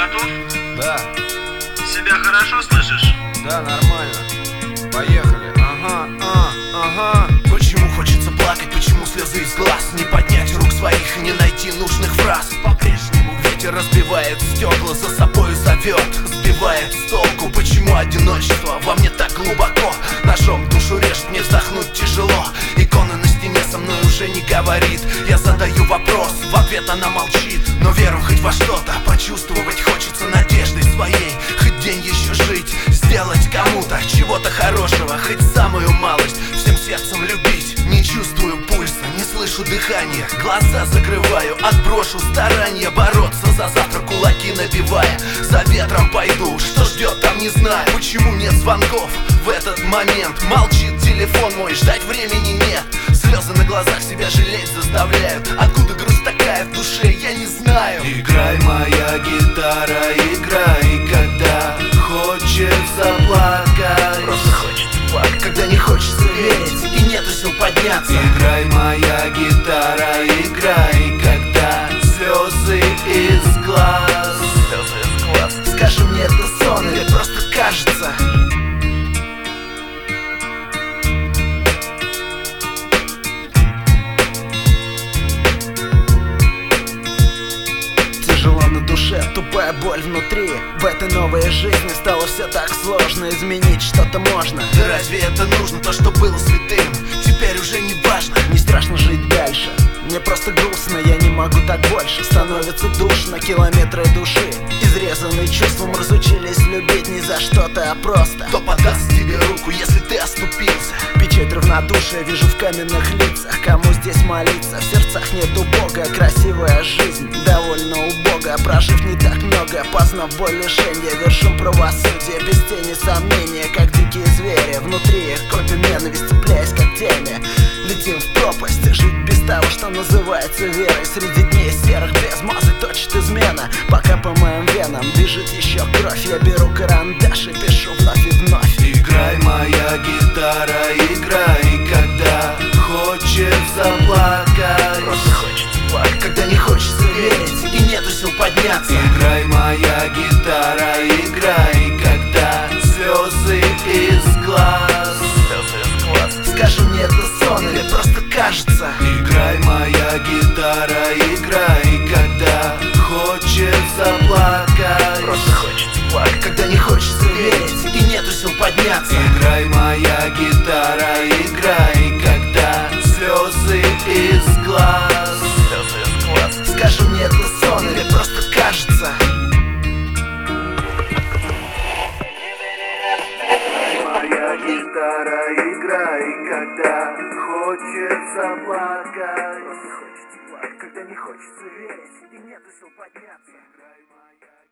готов? Да, Себя хорошо слышишь? да, нормально. Поехали. Ага. Почему хочется плакать, почему слезы из глаз? Не поднять рук своих и не найти нужных фраз. По-прежнему ветер разбивает стекла, за собой зовет, сбивает с толку. Почему одиночество во мне так глубоко? Ножом душу режет, мне вздохнуть тяжело. Икона на стене со мной уже не говорит. Я задаю вопрос, в ответ она молчит. Но веру хоть во что-то почувствовать хочется надеждой своей. Хоть день еще жить, сделать кому-то чего-то хорошего, хоть самую малость, всем сердцем любить. Не чувствую пульса, не слышу дыхания, глаза закрываю, отброшу старания бороться за завтра, кулаки набивая. За ветром пойду, что ждет там не знаю. Почему нет звонков в этот момент? Молчит телефон мой, ждать времени нет. Слезы на глазах себя жалеть заставляют. Откуда грусть такая в душе, я не знаю. Играй, моя гитара, играй, когда хочется плакать. Просто хочется плакать, когда не хочется верить и нету сил подняться. Играй, моя гитара, играй, когда слезы из глаз. Слезы из глаз. Скажи мне, это сон или просто кажется? Тяжело на душе, тупая боль внутри. В этой новой жизни стало все так сложно. Изменить что-то можно. Да разве это нужно? То, что было святым, теперь уже не важно. Не страшно жить дальше, мне просто грустно. Я не могу так больше, становится душно. Километры души, изрезанные чувством, разучились любить не за что-то, а просто. Кто подаст тебе руку, если ты оступился? Печать равнодушия вижу в каменных лицах. Кому здесь молиться? В сердцах нету Бога. Красивая жизнь довольно убогая, прожив не так много, познав боль лишения. Вершим правосудие без тени сомнения, как дикие звери. Внутри их копим ненависть, цепляясь когтями. Летим в пропасть, жить без того, что называется верой. Среди дней серых без мазы точит измена. Пока по моим венам бежит еще кровь, я беру карандаш и пишу вновь и вновь. Играй, моя гитара, играй, когда хочется плакать. Просто хочется плакать, когда не хочется верить и нету сил подняться. Играй, моя гитара, играй, когда слезы из глаз. Слезы из глаз. Скажи мне, это сон или просто кажется? Играй, моя гитара, играй, когда хочется плакать. Просто хочется плакать, когда не хочется верить и нету сил подняться. Играй, моя гитара, играй, когда слезы из глаз. Слезы из глаз. Скажи мне, это сон или просто кажется? Моя гитара, играй, когда хочется плакать. Просто хочется плакать, когда не хочется верить и нету сил подняться. Играй, моя